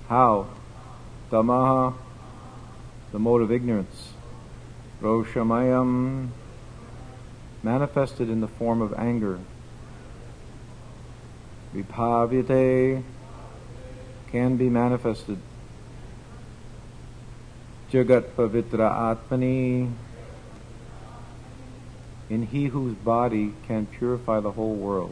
How? Tamaha, the mode of ignorance. Roshamayam, manifested in the form of anger. Vibhavyate, can be manifested. Jagat Pavitra Atmani, in he whose body can purify the whole world.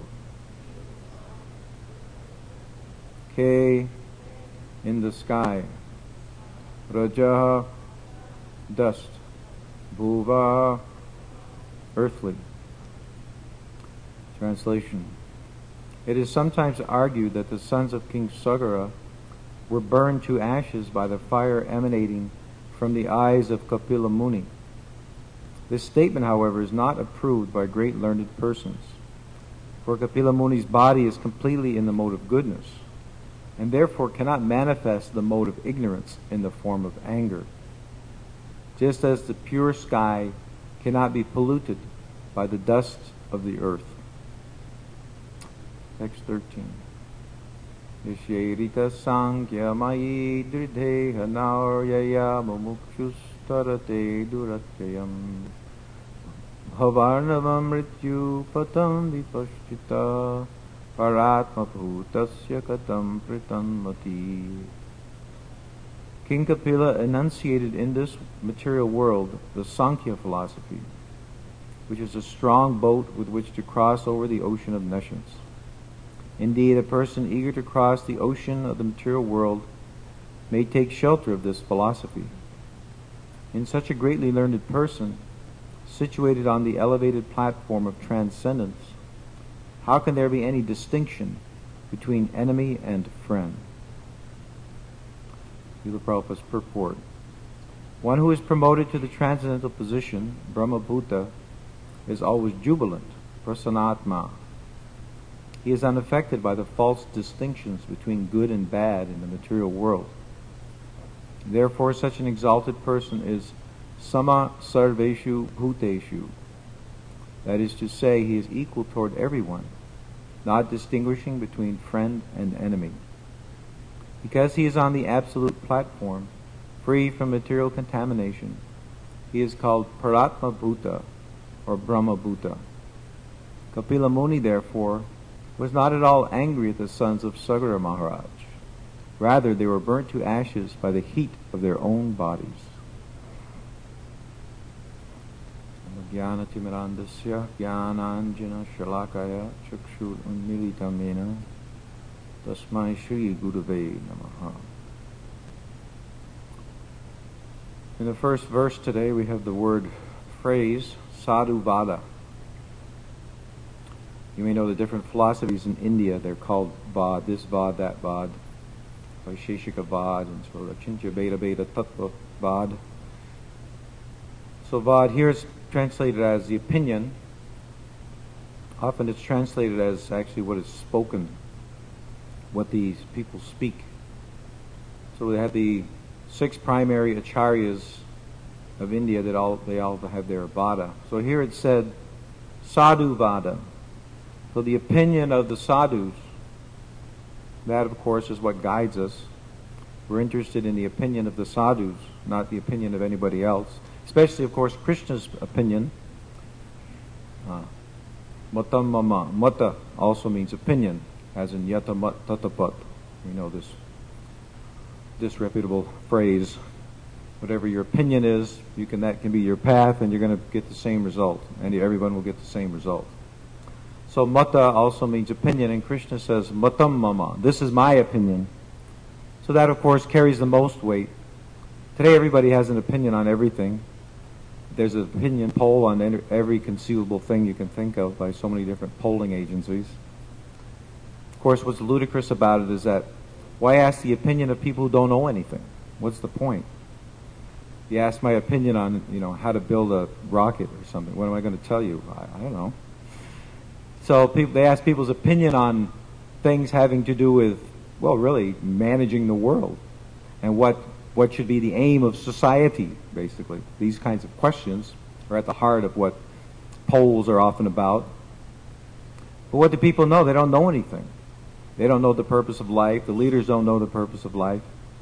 K, in the sky. Rajaha, dust. Bhuva, earthly. Translation. It is sometimes argued that the sons of King Sagara were burned to ashes by the fire emanating from the eyes of Kapila Muni. This statement, however, is not approved by great learned persons, for Kapila Muni's body is completely in the mode of goodness, and therefore cannot manifest the mode of ignorance in the form of anger, just as the pure sky cannot be polluted by the dust of the earth. Text 13. Yasherita Sankhya Mayi Dridheha Nauryaya Mumukshustarate Duratyayam Bhavarnavam Mrityu Patam Vipashchita Paratma Bhutasya Katam Pritanmati. King Kapila enunciated in this material world the Sankhya philosophy, which is a strong boat with which to cross over the ocean of nescience. Indeed, a person eager to cross the ocean of the material world may take shelter of this philosophy. In such a greatly learned person, situated on the elevated platform of transcendence, how can there be any distinction between enemy and friend? Srila Prabhupada's purport. One who is promoted to the transcendental position, Brahmabhuta, is always jubilant, prasanatma. He is unaffected by the false distinctions between good and bad in the material world. Therefore, such an exalted person is sama sarveshu bhuteshu. That is to say, he is equal toward everyone, not distinguishing between friend and enemy. Because he is on the absolute platform, free from material contamination, he is called Paratma Bhuta or Brahma Bhuta. Kapila Muni, therefore, was not at all angry at the sons of Sagara Maharaj. Rather, they were burnt to ashes by the heat of their own bodies. Jnana-timirandasya jnananjana shalakaya chakshur unmilitamena tasmai Shri Gurave Namaha. In the first verse today we have the word phrase sadhuvada. You may know the different philosophies in India. They're called Vad, this Vad, that Vad, Vaisheshika Vad, and so Achintya Beta Beta Tattva Vad. So Vad here is translated as the opinion. Often it's translated as actually what is spoken, what these people speak. So they have the 6 primary acharyas of India that they all have their Vada. So here it said Sadhu Vada. So the opinion of the sadhus, that of course is what guides us. We're interested in the opinion of the sadhus, not the opinion of anybody else. Especially, of course, Krishna's opinion. Matam mama. Mata also means opinion, as in yata mat tatapat. We know this disreputable phrase. Whatever your opinion is, that can be your path, and you're going to get the same result, and everyone will get the same result. So mata also means opinion, and Krishna says matam mama. This is my opinion. So that, of course, carries the most weight. Today, everybody has an opinion on everything. There's an opinion poll on every conceivable thing you can think of by so many different polling agencies. Of course, what's ludicrous about it is that why ask the opinion of people who don't know anything? What's the point? You ask my opinion on, how to build a rocket or something. What am I going to tell you? I don't know. So they ask people's opinion on things having to do with, really managing the world and what should be the aim of society, basically. These kinds of questions are at the heart of what polls are often about. But what do people know? They don't know anything. They don't know the purpose of life. The leaders don't know the purpose of life.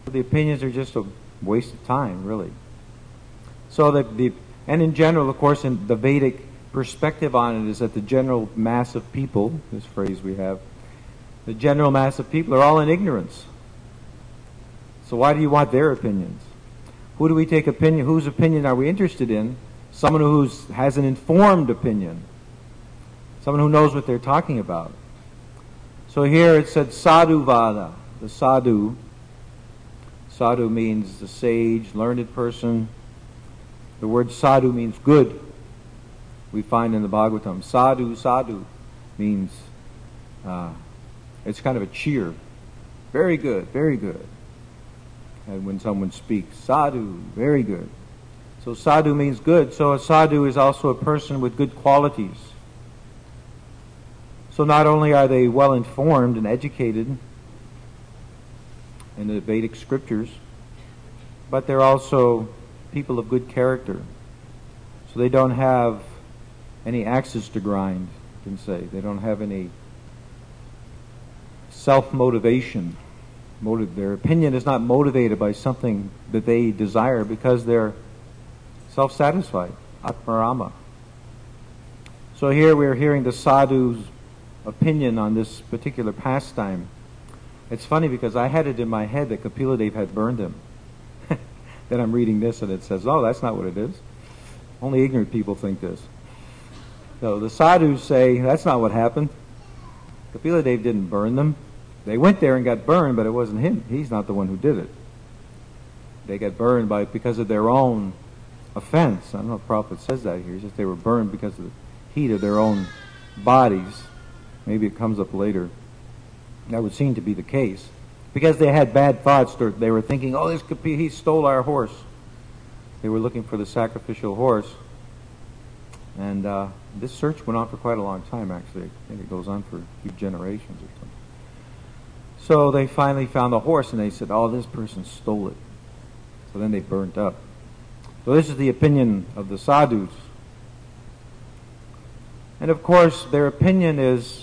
The opinions are just a waste of time, really. So and in general, of course, in the Vedic perspective on it is that the general mass of people, this phrase we have, the general mass of people are all in ignorance. So why do you want their opinions? Who do we take opinion? Whose opinion are we interested in? Someone who has an informed opinion. Someone who knows what they're talking about. So here it said sadhuvada. The sadhu. Sadhu means the sage, learned person. The word sadhu means good. We find in the Bhagavatam. Sadhu, sadhu means it's kind of a cheer. Very good, very good. And when someone speaks, sadhu, very good. So sadhu means good. So a sadhu is also a person with good qualities. So not only are they well informed and educated in the Vedic scriptures, but they're also people of good character. So they don't have any axes to grind, you can say. They don't have any self-motivation. Their opinion is not motivated by something that they desire because they're self-satisfied. Atmarama. So here we're hearing the sadhu's opinion on this particular pastime. It's funny because I had it in my head that Kapila had burned him. Then I'm reading this and it says, oh, that's not what it is. Only ignorant people think this. So the sadhus say, that's not what happened. Kapila didn't burn them. They went there and got burned, but it wasn't him. He's not the one who did it. They got burned because of their own offense. I don't know if Prabhupada says that here. It's just they were burned because of the heat of their own bodies. Maybe it comes up later. That would seem to be the case. Because they had bad thoughts. They were thinking, oh, he stole our horse. They were looking for the sacrificial horse. And this search went on for quite a long time, actually. I think it goes on for a few generations or something. So they finally found the horse, and they said, oh, this person stole it. So then they burnt up. So this is the opinion of the sadhus. And of course, their opinion is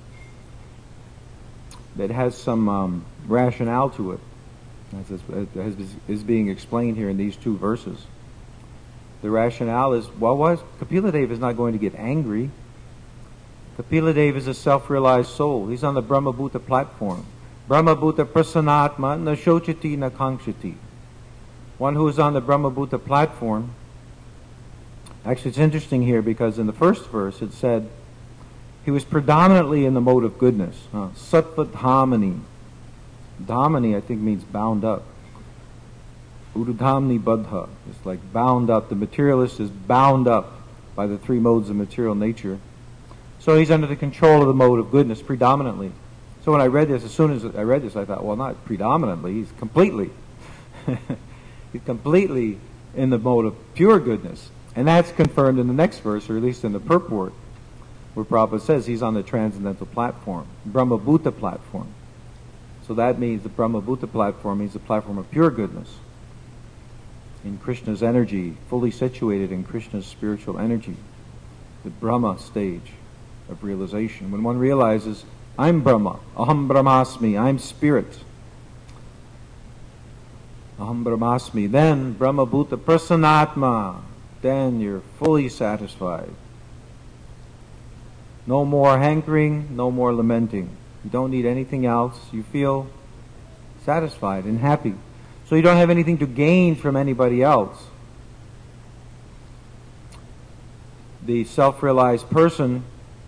that has some rationale to it, as is being explained here in these two verses. The rationale is, Kapila Deva is not going to get angry. Kapila Deva is a self-realized soul. He's on the Brahma-bhuta platform. Brahma-bhuta prasanatma na shochati na kankshati. One who is on the Brahma-bhuta platform. Actually, it's interesting here because in the first verse it said he was predominantly in the mode of goodness. Sattva dhamani. Dhamani, I think, means bound up. Ududhamni baddha. It's like bound up. The materialist is bound up by the three modes of material nature. So he's under the control of the mode of goodness predominantly. So when I read this, as soon as I read this, I thought, well, not predominantly, he's completely. He's completely in the mode of pure goodness. And that's confirmed in the next verse, or at least in the purport, where Prabhupada says he's on the transcendental platform, Brahma-bhuta platform. So that means the Brahma-bhuta platform means the platform of pure goodness. In Krishna's energy, fully situated in Krishna's spiritual energy, the Brahma stage of realization. When one realizes, I'm Brahma, Aham Brahmasmi, I'm spirit. Aham Brahmasmi, then Brahma-bhuta prasanatma, then you're fully satisfied. No more hankering, no more lamenting. You don't need anything else. You feel satisfied and happy. So you don't have anything to gain from anybody else. The self-realized person,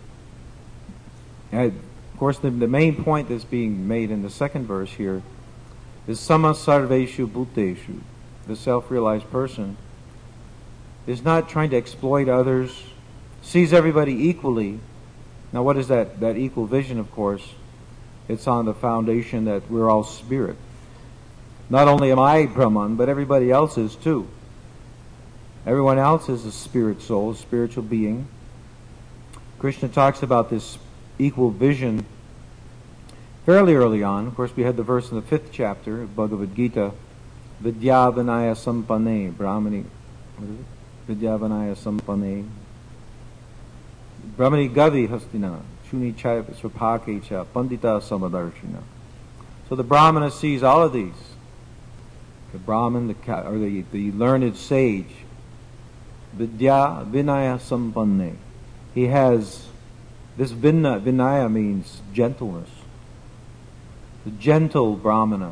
of course, the main point that's being made in the second verse here is sama sarveshu bhuteshu. The self-realized person is not trying to exploit others, sees everybody equally. Now what is that equal vision, of course? It's on the foundation that we're all spirit. Not only am I Brahman, but everybody else is too. Everyone else is a spirit soul, a spiritual being. Krishna talks about this equal vision fairly early on. Of course, we had the verse in the 5th chapter of Bhagavad Gita, Vidyavanaya Sampane, Brahmani, what is it? Vidyavanaya Sampane, Brahmani Gavi Hastina, Shuni Chaya Svapake Cha, Pandita Samadarshina. So the Brahmana sees all of these. the Brahmin, or the learned sage, Vidya Vinaya Sampanne. He has this Vinaya means gentleness. The gentle Brahmana.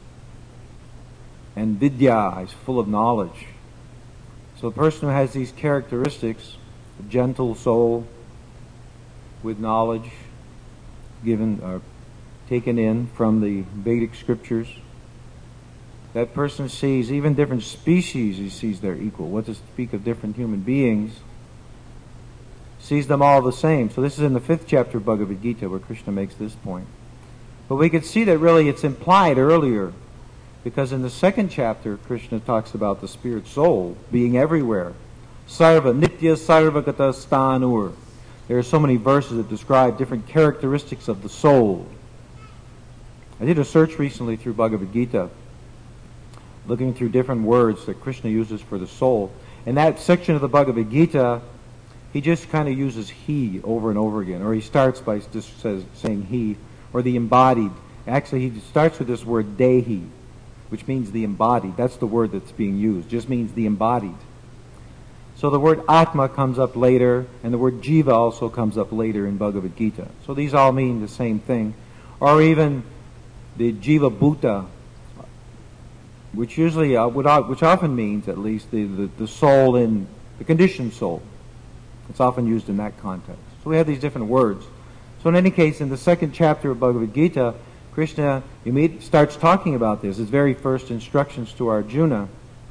And Vidya is full of knowledge. So a person who has these characteristics, a gentle soul with knowledge given taken in from the Vedic scriptures, that person sees even different species, he sees they're equal. What to speak of different human beings, sees them all the same. So this is in the 5th chapter of Bhagavad Gita where Krishna makes this point. But we could see that really it's implied earlier, because in the 2nd chapter Krishna talks about the spirit soul being everywhere. Sarva, Nitya Sarvagata Stanur. There are so many verses that describe different characteristics of the soul. I did a search recently through Bhagavad Gita, looking through different words that Krishna uses for the soul. In that section of the Bhagavad Gita, he just kind of uses he over and over again. Or he starts by just saying he, or the embodied. Actually, he starts with this word dehi, which means the embodied. That's the word that's being used. Just means the embodied. So the word Atma comes up later, and the word Jiva also comes up later in Bhagavad Gita. So these all mean the same thing. Or even the Jiva Bhuta, which usually, which often means at least the soul in the conditioned soul. It's often used in that context. So we have these different words. So in any case, in the 2nd chapter of Bhagavad Gita, Krishna starts talking about this. His very first instructions to Arjuna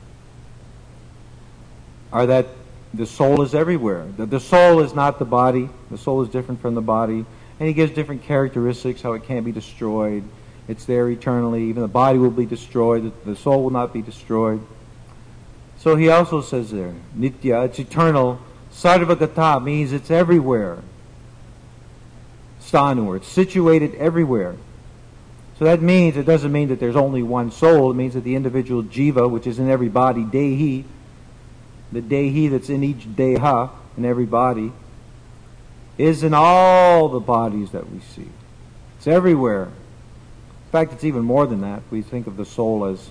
are that the soul is everywhere. The soul is not the body. The soul is different from the body. And he gives different characteristics, how it can't be destroyed. It's there eternally. Even the body will be destroyed. The soul will not be destroyed. So he also says there, Nitya, it's eternal. Sarvagata means it's everywhere. Stanur, it's situated everywhere. So that means, it doesn't mean that there's only one soul. It means that the individual jiva, which is in every body, dehi, the dehi that's in each deha, in every body, is in all the bodies that we see. It's everywhere. In fact, it's even more than that. We think of the soul as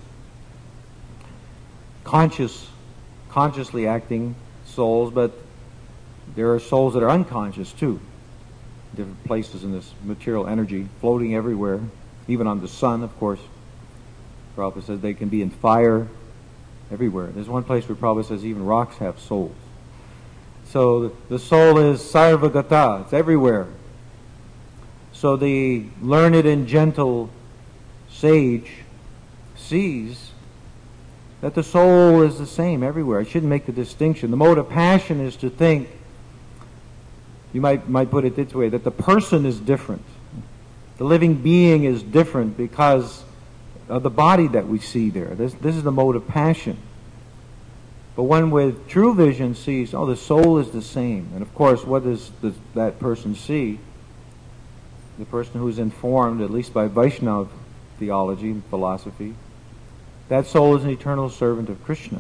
consciously acting souls, but there are souls that are unconscious too. Different places in this material energy, floating everywhere, even on the sun, of course. Prabhupada says they can be in fire everywhere. There's one place where Prabhupada says even rocks have souls. So the soul is sarvagata, it's everywhere. So the learned and gentle sage sees that the soul is the same everywhere. I shouldn't make the distinction. The mode of passion is to think, you might put it this way, that the person is different. The living being is different because of the body that we see there. This is the mode of passion. But one with true vision sees, oh, the soul is the same. And of course, what does that person see? The person who's informed, at least by Vaishnava theology and philosophy, that soul is an eternal servant of Krishna.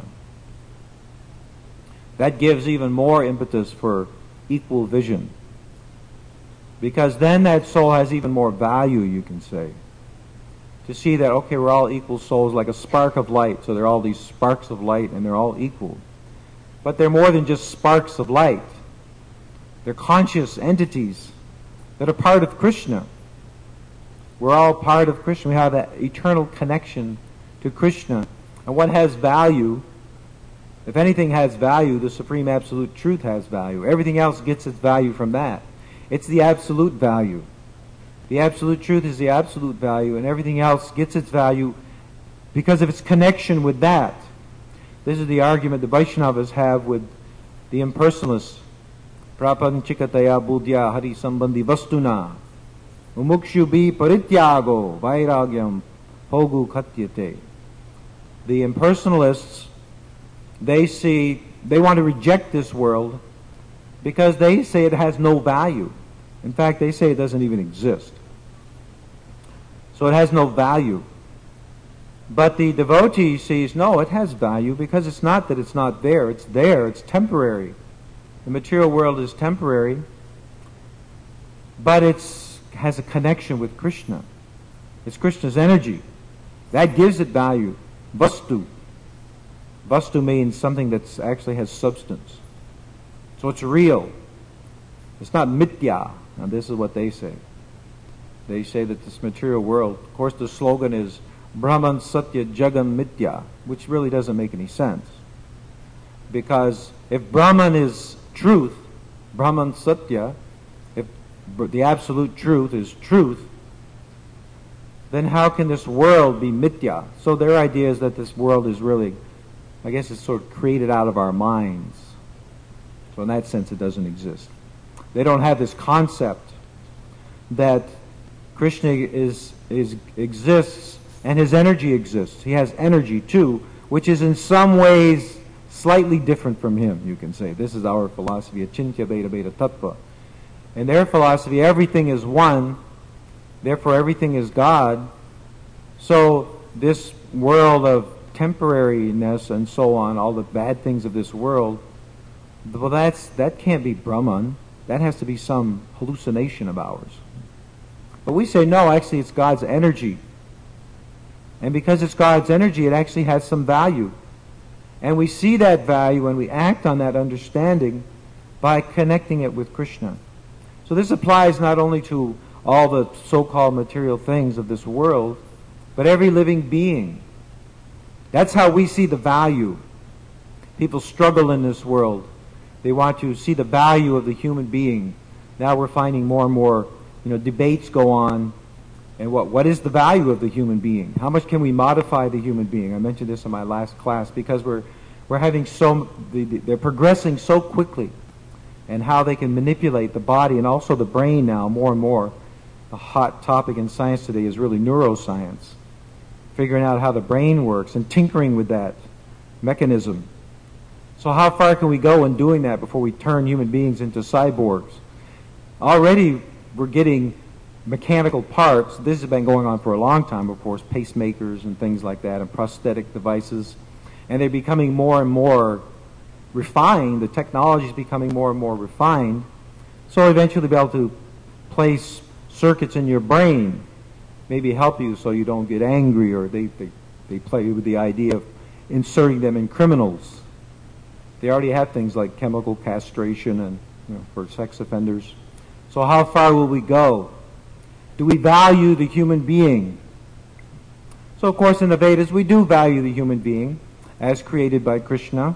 That gives even more impetus for equal vision. Because then that soul has even more value, you can say. To see that, okay, we're all equal souls, like a spark of light. So there are all these sparks of light, and they're all equal. But they're more than just sparks of light. They're conscious entities that are part of Krishna. We're all part of Krishna. We have that eternal connection to Krishna. And what has value, if anything has value, the Supreme Absolute Truth has value. Everything else gets its value from that. It's the absolute value. The Absolute Truth is the absolute value, and everything else gets its value because of its connection with that. This is the argument the Vaishnavas have with the impersonalists. Prapanchikataya buddhya hari sambandhi vastuna mumukshubi parityago vairagyam hogu katyate. The impersonalists, they want to reject this world because they say it has no value. In fact, they say it doesn't even exist. So it has no value. But the devotee sees, no, it has value because it's not that it's not there. It's there. It's temporary. The material world is temporary, but it has a connection with Krishna. It's Krishna's energy. That gives it value. vastu. Vastu means something that actually has substance. So it's real. It's not mithya. Now this is what they say. They say that this material world, of course the slogan is Brahman Satya Jagam Mithya, which really doesn't make any sense. Because if Brahman is truth, Brahman Satya, if the absolute truth is truth, then how can this world be mithya? So their idea is that this world is really, I guess it's sort of created out of our minds. So in that sense it doesn't exist. They don't have this concept that Krishna exists and his energy exists. He has energy too, which is in some ways slightly different from him, you can say. This is our philosophy, Achintya Veda Veda Tattva. In their philosophy, everything is one, therefore everything is God. So this world of temporariness and so on, all the bad things of this world, well, that can't be Brahman. That has to be some hallucination of ours. But we say, no, actually it's God's energy. And because it's God's energy, it actually has some value. And we see that value and we act on that understanding by connecting it with Krishna. So this applies not only to all the so-called material things of this world, but every living being. That's how we see the value. People struggle in this world. They want to see the value of the human being. Now we're finding more and more, debates go on. And what is the value of the human being? How much can we modify the human being? I mentioned this in my last class because we're having they're progressing so quickly, and how they can manipulate the body and also the brain now more and more. The hot topic in science today is really neuroscience, figuring out how the brain works and tinkering with that mechanism. So how far can we go in doing that before we turn human beings into cyborgs? Already we're getting mechanical parts. This has been going on for a long time, of course, pacemakers and things like that, and prosthetic devices. And they're becoming more and more refined. The technology is becoming more and more refined. So eventually be able to place circuits in your brain, maybe help you so you don't get angry, or they play with the idea of inserting them in criminals. They already have things like chemical castration and for sex offenders. So how far will we go? Do we value the human being? So, of course, in the Vedas, we do value the human being as created by Krishna.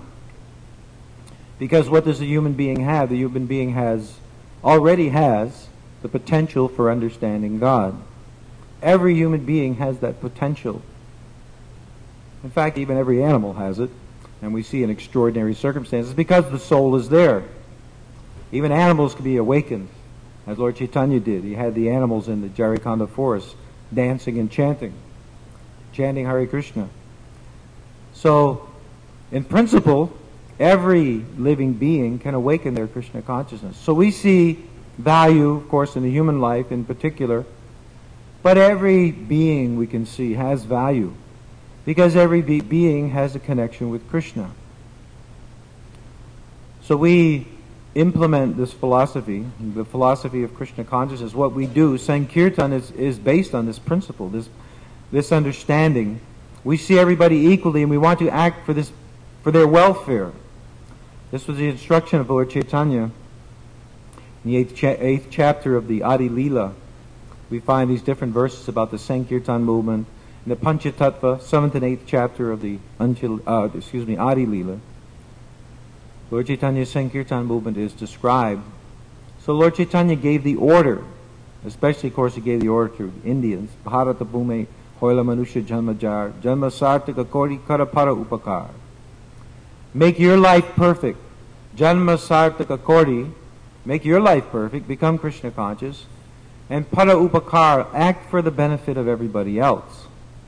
Because what does the human being have? The human being already has the potential for understanding God. Every human being has that potential. In fact, even every animal has it. And we see in extraordinary circumstances because the soul is there. Even animals can be awakened, as Lord Chaitanya did. He had the animals in the Jarikhanda forest dancing and chanting Hare Krishna. So, in principle, every living being can awaken their Krishna consciousness. So we see value, of course, in the human life in particular, but every being we can see has value because every being has a connection with Krishna. So we implement this philosophy, the philosophy of Krishna consciousness. What we do, Sankirtan, is based on this principle, this understanding. We see everybody equally and we want to act for their welfare. This was the instruction of Lord Chaitanya. In the 8th chapter of the Adi Leela, we find these different verses about the Sankirtan movement. In the Panchatattva, 7th and 8th chapter of the Adi Leela, Lord Chaitanya's Sankirtan movement is described. So Lord Chaitanya gave the order, especially, of course, he gave the order to Indians. Bharata Bhume Hoila Manusha Janmajar Janma Sartaka Kori Karapara Upakar. Make your life perfect. Janma Sartaka Kori. Make your life perfect. Become Krishna conscious. And Para Upakar. Act for the benefit of everybody else.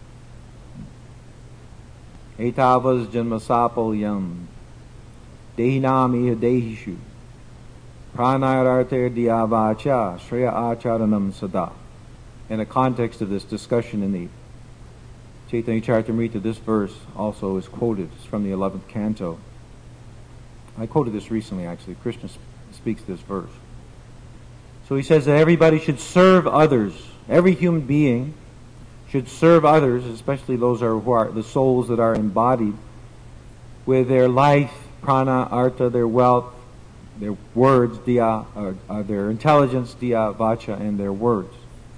Etavas Janma Sapal Yam. Dehinam iha dehishu. Pranayararter diyavacha shreya acharanam sada. In the context of this discussion in the Chaitanya Charitamrita, this verse also is quoted. It's from the 11th canto. I quoted this recently, actually. Krishna speaks this verse. So he says that everybody should serve others. Every human being should serve others, especially those who are the souls that are embodied, with their life, prana, artha, their wealth, their words, diya, their intelligence, diya, vacha, and their words.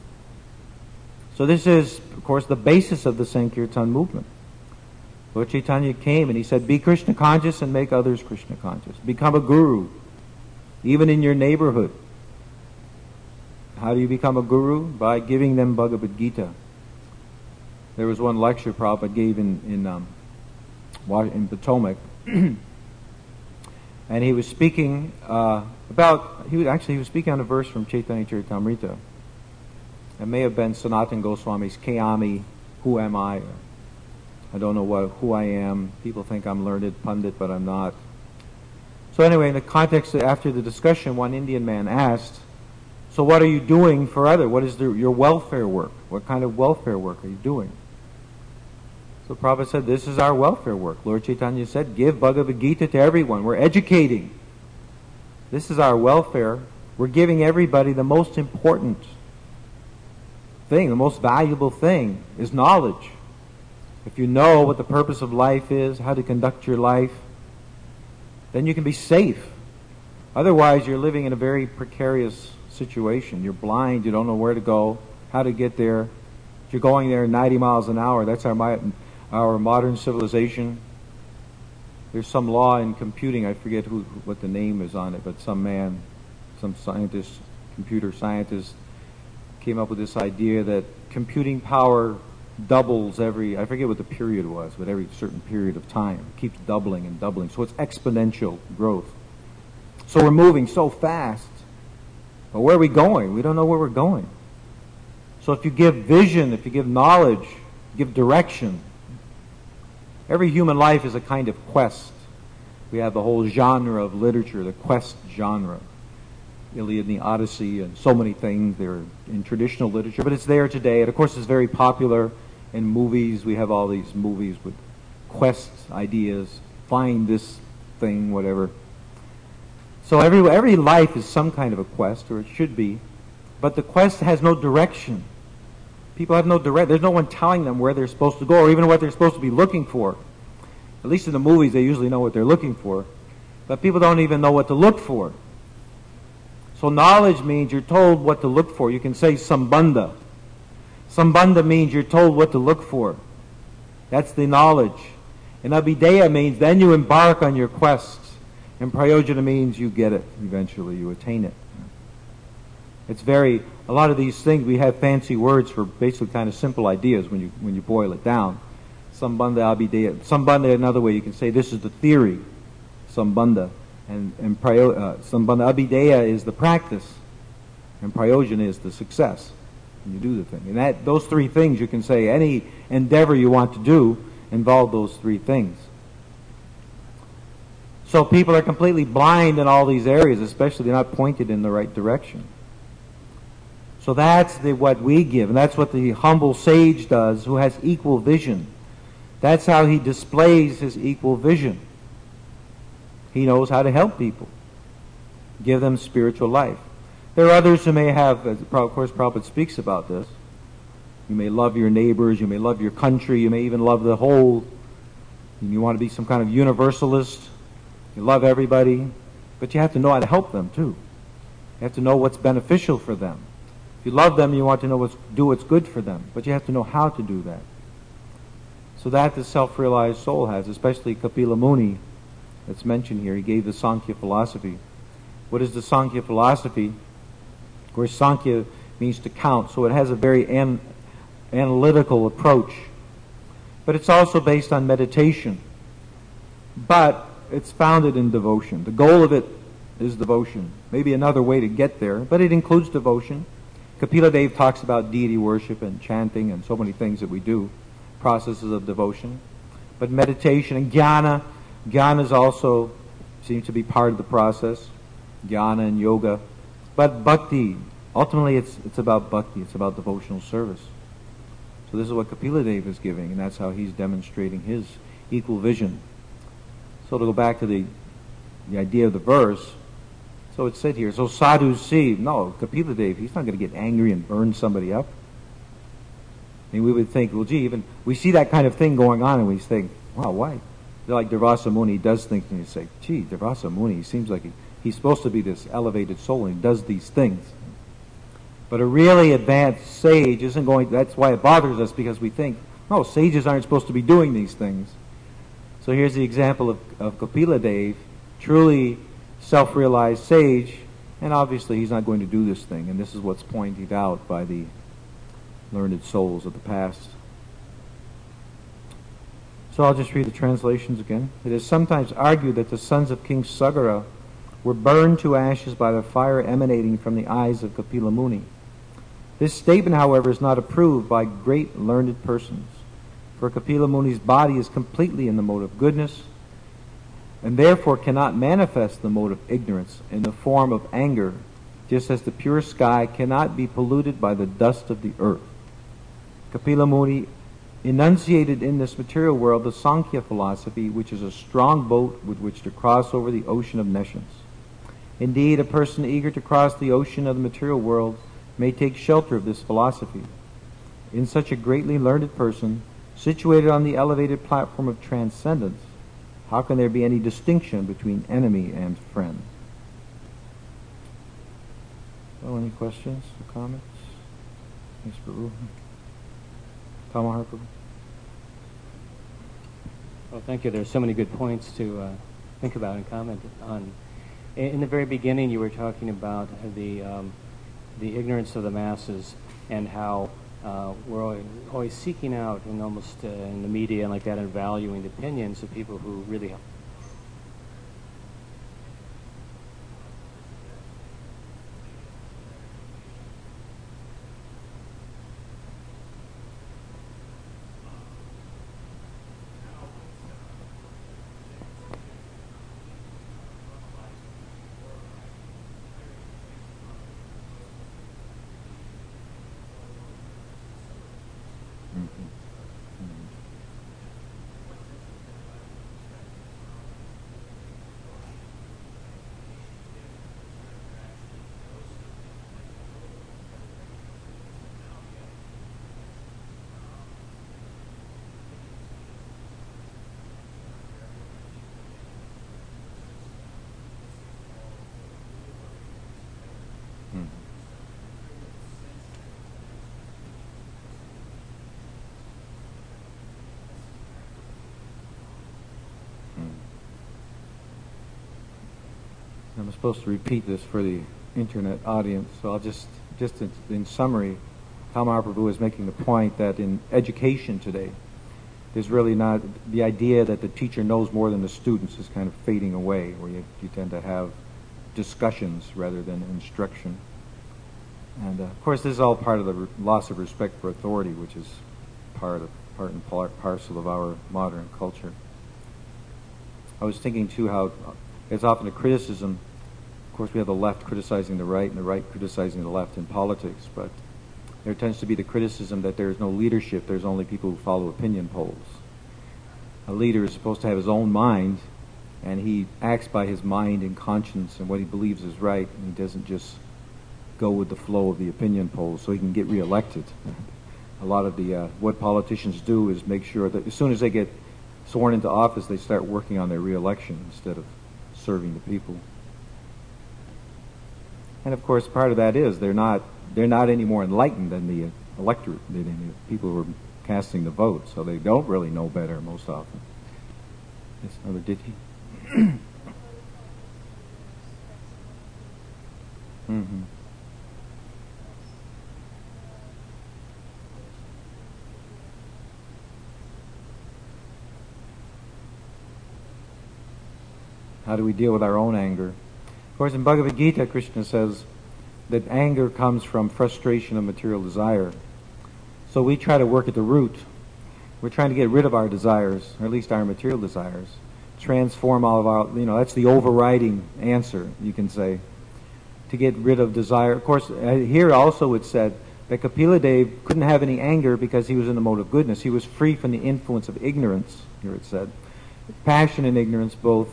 So this is, of course, the basis of the Sankirtan movement. Lord Chaitanya came and he said, be Krishna conscious and make others Krishna conscious. Become a guru, even in your neighborhood. How do you become a guru? By giving them Bhagavad Gita. There was one lecture Prabhupada gave in Potomac, and he was speaking he was speaking on a verse from Chaitanya Charitamrita. It may have been Sanatana Goswami's Kayami, who am I? I don't know who I am. People think I'm learned pundit, but I'm not. So anyway, in the context, after the discussion, one Indian man asked, so what are you doing for others? What is your welfare work? What kind of welfare work are you doing? So Prabhupada said, this is our welfare work. Lord Chaitanya said, give Bhagavad Gita to everyone. We're educating. This is our welfare. We're giving everybody the most important thing, the most valuable thing is knowledge. If you know what the purpose of life is, how to conduct your life, then you can be safe. Otherwise, you're living in a very precarious situation. You're blind. You don't know where to go, how to get there. If you're going there 90 miles an hour, that's our modern civilization. There's some law in computing, I forget what the name is on it, but some scientist, computer scientist, came up with this idea that computing power doubles I forget what the period was, but every certain period of time. It keeps doubling and doubling. So it's exponential growth. So we're moving so fast. But where are we going? We don't know where we're going. So if you give vision, if you give knowledge, give direction. Every human life is a kind of quest. We have the whole genre of literature, the quest genre. Iliad and the Odyssey and so many things. They're in traditional literature, but it's there today. And of course it's very popular in movies. We have all these movies with quest ideas. Find this thing, whatever. So every life is some kind of a quest, or it should be. But the quest has no direction. People have no direction. There's no one telling them where they're supposed to go or even what they're supposed to be looking for. At least in the movies they usually know what they're looking for. But people don't even know what to look for. So knowledge means you're told what to look for. You can say sambandha. Sambandha means you're told what to look for. That's the knowledge. And abhideya means then you embark on your quest. And prayojana means you get it eventually. You attain it. It's a lot of these things, we have fancy words for basically kind of simple ideas when you boil it down. Sambandha, abhideya. Sambandha, another way you can say this is the theory. Sambandha. And Sambandha abhideya is the practice, and prayojana is the success when you do the thing. And those three things, you can say any endeavor you want to do involve those three things. So people are completely blind in all these areas, especially they're not pointed in the right direction. So that's what we give, and that's what the humble sage does, who has equal vision. That's how he displays his equal vision. He knows how to help people, give them spiritual life. There are others who may have, of course Prabhupada speaks about this. You may love your neighbors, you may love your country, you may even love the whole, and you want to be some kind of universalist. You love everybody, but you have to know how to help them too. You have to know what's beneficial for them. If you love them, you want to do what's good for them, but you have to know how to do that. So that the self-realized soul has, especially Kapila Muni, that's mentioned here. He gave the Sankhya philosophy. What is the Sankhya philosophy? Of course, Sankhya means to count, so it has a very analytical approach. But it's also based on meditation. But it's founded in devotion. The goal of it is devotion. Maybe another way to get there, but it includes devotion. Kapila Dev talks about deity worship and chanting and so many things that we do, processes of devotion. But meditation and jnana is also seems to be part of the process, jnana and yoga. But bhakti, ultimately it's about bhakti, it's about devotional service. So this is what Kapila Dev is giving, and that's how he's demonstrating his equal vision. So to go back to the idea of the verse, so it's said here, so sadhus see, no, Kapila Dev, he's not going to get angry and burn somebody up. mean, we would think, well, gee, even we see that kind of thing going on, and we think, wow, why? Like Durvasa Muni does things, and you say, gee, Durvasa Muni, he seems like he's supposed to be this elevated soul, and he does these things. But a really advanced sage isn't going, that's why it bothers us, because we think, no, sages aren't supposed to be doing these things. So here's the example of Kapila Dev, truly self-realized sage, and obviously he's not going to do this thing, and this is what's pointed out by the learned souls of the past. So I'll just read the translations again. It is sometimes argued that the sons of King Sagara were burned to ashes by the fire emanating from the eyes of Kapila Muni. This statement, however, is not approved by great learned persons, for Kapila Muni's body is completely in the mode of goodness, and therefore cannot manifest the mode of ignorance in the form of anger, just as the pure sky cannot be polluted by the dust of the earth. Kapila Muni enunciated in this material world the Sankhya philosophy, which is a strong boat with which to cross over the ocean of nescience. Indeed, a person eager to cross the ocean of the material world may take shelter of this philosophy. In such a greatly learned person, situated on the elevated platform of transcendence, how can there be any distinction between enemy and friend? Well, any questions or comments? Yes, Prabhu. Tamahar Prabhu. Well, thank you. There's so many good points to think about and comment on. In the very beginning, you were talking about the ignorance of the masses and how we're always seeking out and almost in the media and like that and valuing the opinions of people who really help. I'm supposed to repeat this for the internet audience, so I'll just in summary, Tamahar Prabhu is making the point that in education today, there's really not, the idea that the teacher knows more than the students is kind of fading away, where you tend to have discussions rather than instruction. And of course, this is all part of the loss of respect for authority, which is part and parcel of our modern culture. I was thinking too how it's often a criticism. Of course, we have the left criticizing the right and the right criticizing the left in politics, but there tends to be the criticism that there is no leadership, there's only people who follow opinion polls. A leader is supposed to have his own mind, and he acts by his mind and conscience and what he believes is right, and he doesn't just go with the flow of the opinion polls so he can get reelected. A lot of the what politicians do is make sure that as soon as they get sworn into office, they start working on their reelection instead of serving the people. And of course, part of that is they're not any more enlightened than the electorate, than the people who are casting the vote, so they don't really know better most often. Yes, another ditty. Mm-hmm. How do we deal with our own anger? Of course, in Bhagavad Gita, Krishna says that anger comes from frustration of material desire. So we try to work at the root. We're trying to get rid of our desires, or at least our material desires. Transform all of our, that's the overriding answer, you can say, to get rid of desire. Of course, here also it said that Kapila Dev couldn't have any anger because he was in the mode of goodness. He was free from the influence of ignorance, here it said. Passion and ignorance both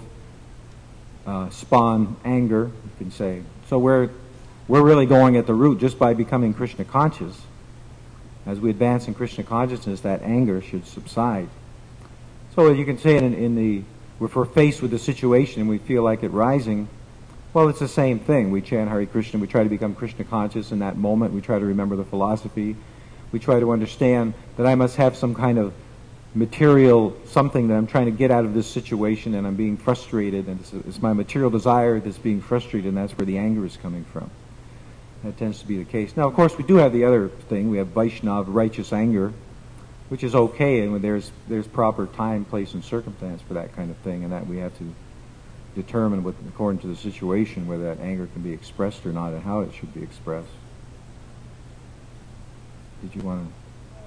spawn anger, you can say. So we're really going at the root just by becoming Krishna conscious. As we advance in Krishna consciousness, that anger should subside. So you can say it if we're faced with a situation and we feel like it rising, well, it's the same thing. We chant Hare Krishna, we try to become Krishna conscious in that moment, we try to remember the philosophy, we try to understand that I must have some kind of material, something that I'm trying to get out of this situation, and I'm being frustrated, and it's my material desire that's being frustrated, and that's where the anger is coming from. That tends to be the case. Now, of course, we do have the other thing. We have Vaishnava, righteous anger, which is okay, and when there's proper time, place, and circumstance for that kind of thing, and that we have to determine, according to the situation, whether that anger can be expressed or not, and how it should be expressed. Did you want to...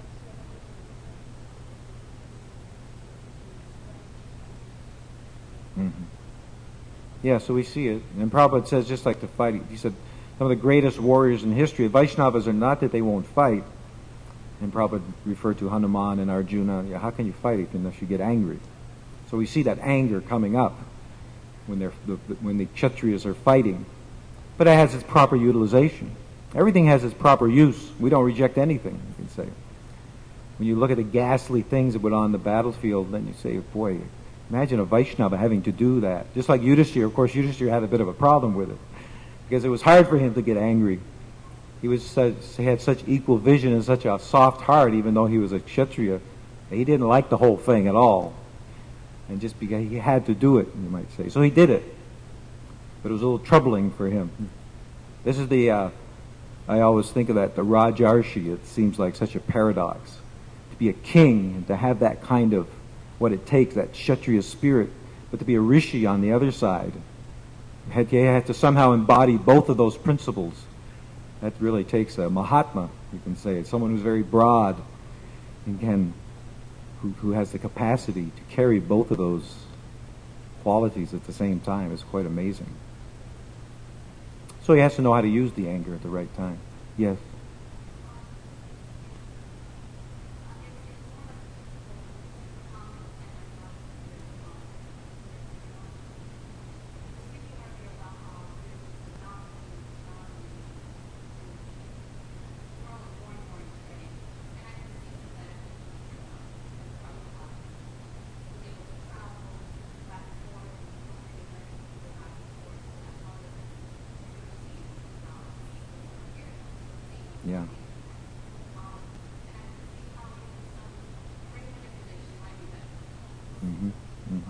Mm-hmm. Yeah, so we see it. And Prabhupada says, just like the fighting, he said, some of the greatest warriors in history, Vaishnavas, are not that they won't fight. And Prabhupada referred to Hanuman and Arjuna. Yeah, how can you fight it unless you get angry? So we see that anger coming up when the Kshatriyas are fighting. But it has its proper utilization. Everything has its proper use. We don't reject anything, you can say. When you look at the ghastly things that went on the battlefield, then you say, boy, imagine a Vaishnava having to do that. Just like Yudhishthira. Of course, Yudhishthira had a bit of a problem with it, because it was hard for him to get angry. He had such equal vision and such a soft heart, even though he was a Kshatriya. He didn't like the whole thing at all. And just because he had to do it, you might say. So he did it. But it was a little troubling for him. This is I always think of that, the Rajarshi. It seems like such a paradox. To be a king and to have that kind of, what it takes, that Kshatriya spirit, but to be a rishi on the other side. You had to somehow embody both of those principles. That really takes a Mahatma, you can say. It's someone who's very broad and who has the capacity to carry both of those qualities at the same time. It's quite amazing. So he has to know how to use the anger at the right time. Yes? Yeah. Mm-hmm. Mm-hmm.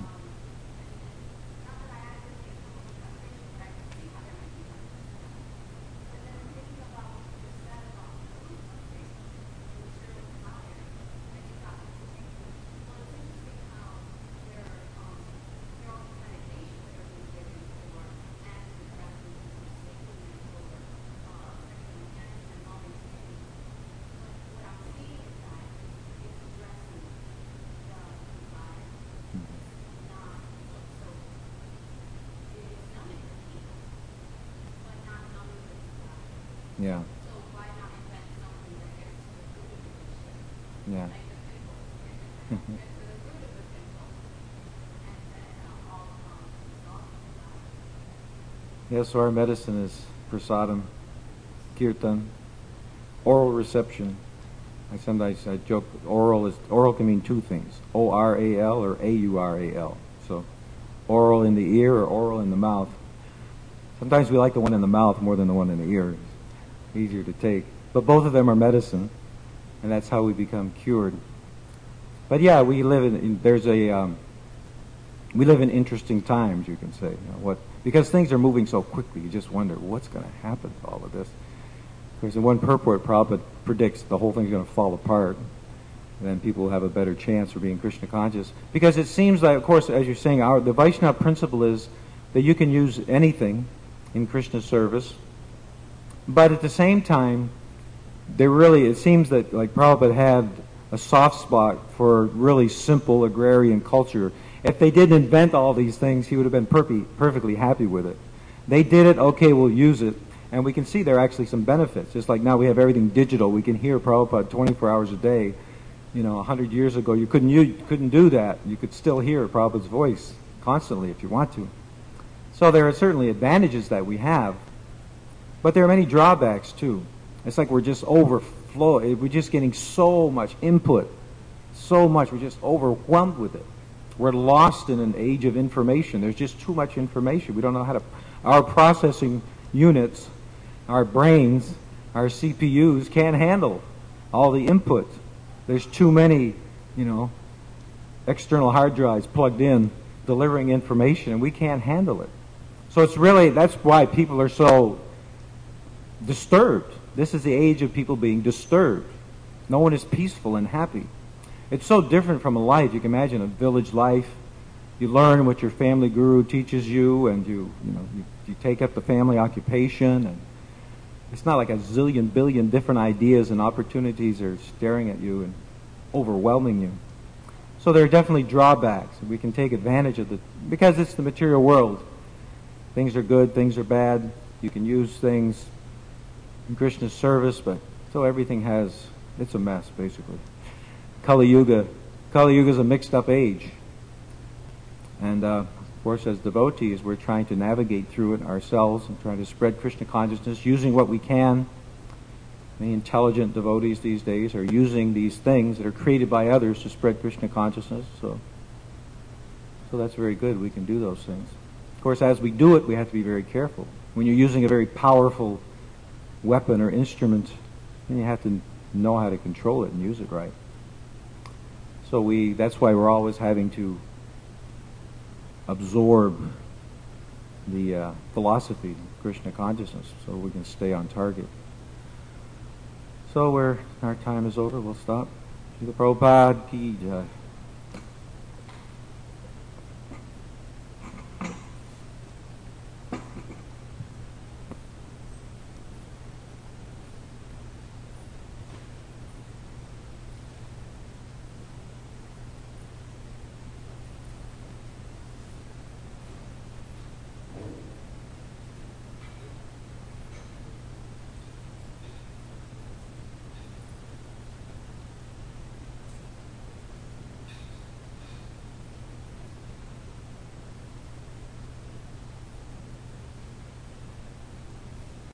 Yeah. Yeah. Yes, so our medicine is prasadam, kirtan, oral reception. I joke, oral can mean two things, O-R-A-L or A-U-R-A-L. So oral in the ear or oral in the mouth. Sometimes we like the one in the mouth more than the one in the ear. It's easier to take. But both of them are medicine, and that's how we become cured. But yeah, we live in interesting times, you can say. Because things are moving so quickly, you just wonder what's going to happen to all of this. Because in one purport, Prabhupada predicts the whole thing's going to fall apart, and then people will have a better chance for being Krishna conscious. Because it seems like, of course, as you're saying, the Vaishnava principle is that you can use anything in Krishna service, but at the same time, it seems that like Prabhupada had a soft spot for really simple agrarian culture. If they didn't invent all these things, he would have been perfectly happy with it. They did it, okay, we'll use it. And we can see there are actually some benefits. Just like now we have everything digital. We can hear Prabhupada 24 hours a day. 100 years ago you couldn't do that. You could still hear Prabhupada's voice constantly if you want to. So there are certainly advantages that we have. But there are many drawbacks too. It's like we're just flow. We're just getting so much input, so much. We're just overwhelmed with it. We're lost in an age of information. There's just too much information. We don't know how to... Our processing units, our brains, our CPUs can't handle all the input. There's too many, external hard drives plugged in, delivering information, and we can't handle it. So it's really, that's why people are so disturbed. This is the age of people being disturbed. No one is peaceful and happy. It's so different from a life. You can imagine a village life. You learn what your family guru teaches you, and you take up the family occupation, and it's not like a zillion billion different ideas and opportunities are staring at you and overwhelming you. So there are definitely drawbacks. We can take advantage of because it's the material world. Things are good, things are bad. You can use things in Krishna's service, but so everything it's a mess, basically. Kali Yuga is a mixed up age. And of course, as devotees, we're trying to navigate through it ourselves and trying to spread Krishna consciousness using what we can. Many intelligent devotees these days are using these things that are created by others to spread Krishna consciousness. So that's very good. We can do those things. Of course, as we do it, we have to be very careful. When you're using a very powerful weapon or instrument, then you have to know how to control it and use it right. So that's why we're always having to absorb the philosophy of Krishna consciousness so we can stay on target. So our time is over. We'll stop. Srila Prabhupada ki jai.